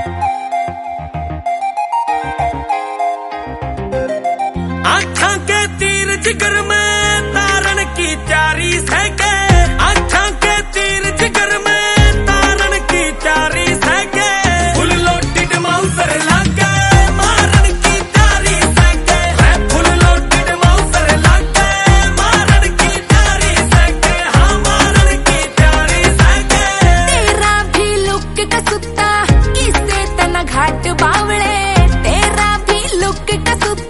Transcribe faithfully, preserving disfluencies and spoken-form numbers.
आँखां के तीर जिगर में तारण की चारी सैके, आँखां के तीर जिगर में तारण की चारी सैके, फुल लोडेड माउसर लाके मारन की चारी सैके, फुल लोडेड माउसर लाके मारन की चारी सैके, हाँ मारन की चारी सैके। तेरा भी लुक का सुत्ता किससे तना घाट बावले, तेरा भी लुक का सुत्ता